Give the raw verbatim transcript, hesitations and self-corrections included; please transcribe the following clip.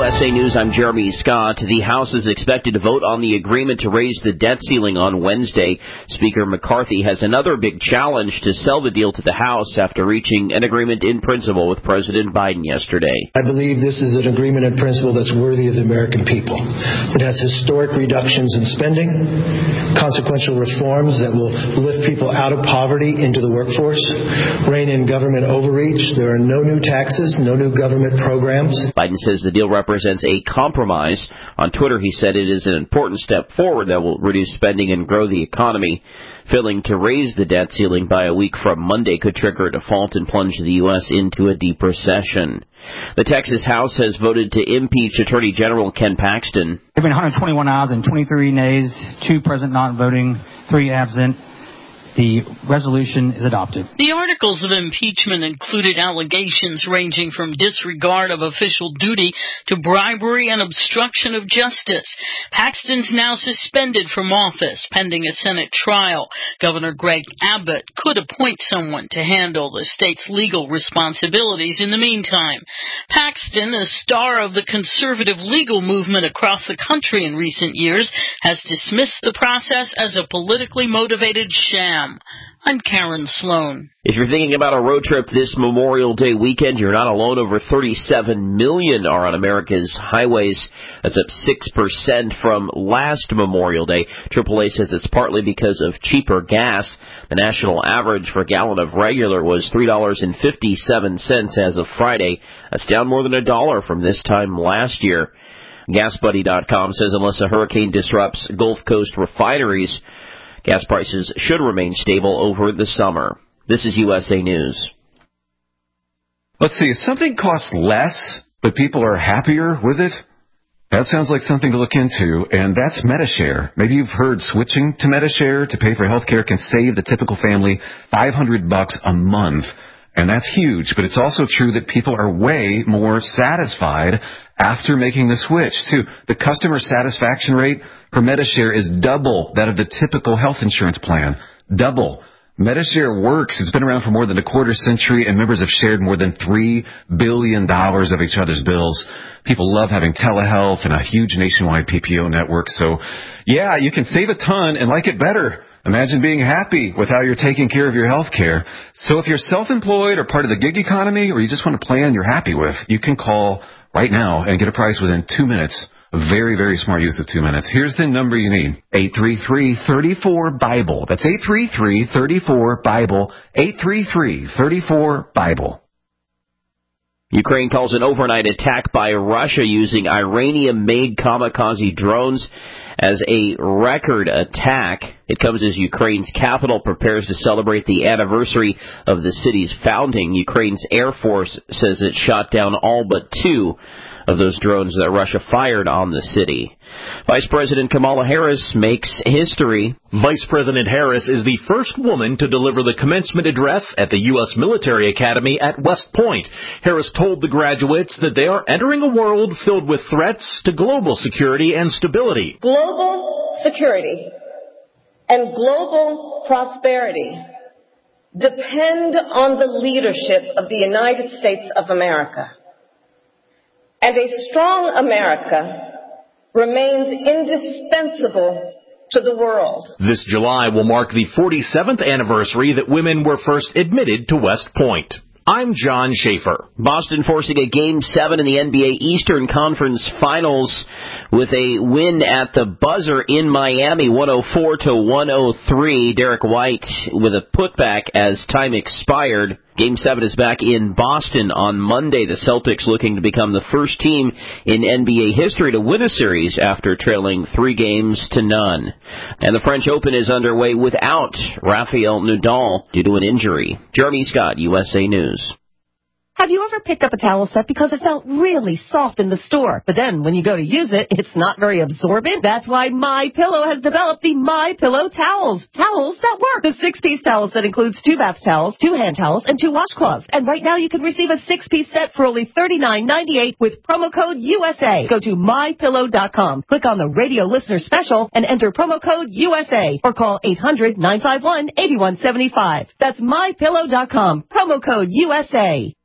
S A News, I'm Jeremy Scott. The House is expected to vote on the agreement to raise the debt ceiling on Wednesday. Speaker McCarthy has another big challenge to sell the deal to the House after reaching an agreement in principle with President Biden yesterday. I believe this is an agreement in principle that's worthy of the American people. It has historic reductions in spending, consequential reforms that will lift people out of poverty into the workforce, rein in government overreach. There are no new taxes, no new government programs. Biden says the deal represents a compromise. On Twitter, he said it is an important step forward that will reduce spending and grow the economy. Failing to raise the debt ceiling by a week from Monday could trigger a default and plunge the U S into a deep recession. The Texas House has voted to impeach Attorney General Ken Paxton. There have been one hundred twenty-one ayes and twenty-three nays, two present not voting, three absent. The resolution is adopted. The articles of impeachment included allegations ranging from disregard of official duty to bribery and obstruction of justice. Paxton's now suspended from office pending a Senate trial. Governor Greg Abbott could appoint someone to handle the state's legal responsibilities in the meantime. Paxton, a star of the conservative legal movement across the country in recent years, has dismissed the process as a politically motivated sham. I'm Karen Sloan. If you're thinking about a road trip this Memorial Day weekend, you're not alone. Over thirty-seven million are on America's highways. That's up six percent from last Memorial Day. triple A says it's partly because of cheaper gas. The national average for a gallon of regular was three dollars and fifty-seven cents as of Friday. That's down more than a dollar from this time last year. Gas Buddy dot com says unless a hurricane disrupts Gulf Coast refineries, gas prices should remain stable over the summer. This is U S A News. Let's see, if something costs less, but people are happier with it, that sounds like something to look into, and that's Medi-Share. Maybe you've heard switching to Medi-Share to pay for health care can save the typical family five hundred bucks a month, and that's huge, but it's also true that people are way more satisfied after making the switch, too. The customer satisfaction rate for Medi-Share is double that of the typical health insurance plan. Double. Medi-Share works. It's been around for more than a quarter century, and members have shared more than three billion dollars of each other's bills. People love having telehealth and a huge nationwide P P O network. So, yeah, you can save a ton and like it better. Imagine being happy with how you're taking care of your health care. So if you're self-employed or part of the gig economy, or you just want a plan you're happy with, you can call right now and get a price within two minutes. A very, very smart use of two minutes. Here's the number you need. eight three three, three four, BIBLE. That's eight three three, three four, BIBLE. eight three three, three four, BIBLE. Ukraine calls an overnight attack by Russia using Iranian-made kamikaze drones as a record attack. It comes as Ukraine's capital prepares to celebrate the anniversary of the city's founding. Ukraine's Air Force says it shot down all but two of those drones that Russia fired on the city. Vice President Kamala Harris makes history. Vice President Harris is the first woman to deliver the commencement address at the U S Military Academy at West Point. Harris told the graduates that they are entering a world filled with threats to global security and stability. Global security and global prosperity depend on the leadership of the United States of America. And a strong America remains indispensable to the world. This July will mark the forty-seventh anniversary that women were first admitted to West Point. I'm John Schaefer. Boston forcing a Game seven in the N B A Eastern Conference Finals with a win at the buzzer in Miami, one oh four to one oh three. Derek White with a putback as time expired. Game seven is back in Boston on Monday. The Celtics looking to become the first team in N B A history to win a series after trailing three games to none. And the French Open is underway without Rafael Nadal due to an injury. Jeremy Scott, U S A News. Have you ever picked up a towel set because it felt really soft in the store, but then when you go to use it, it's not very absorbent? That's why MyPillow has developed the MyPillow towels. Towels that work. The six-piece towels that includes two bath towels, two hand towels, and two washcloths. And right now you can receive a six-piece set for only thirty-nine ninety-eight with promo code U S A. Go to my pillow dot com, click on the radio listener special, and enter promo code U S A, or call eight hundred, nine five one, eight one seven five. That's my pillow dot com, promo code U S A.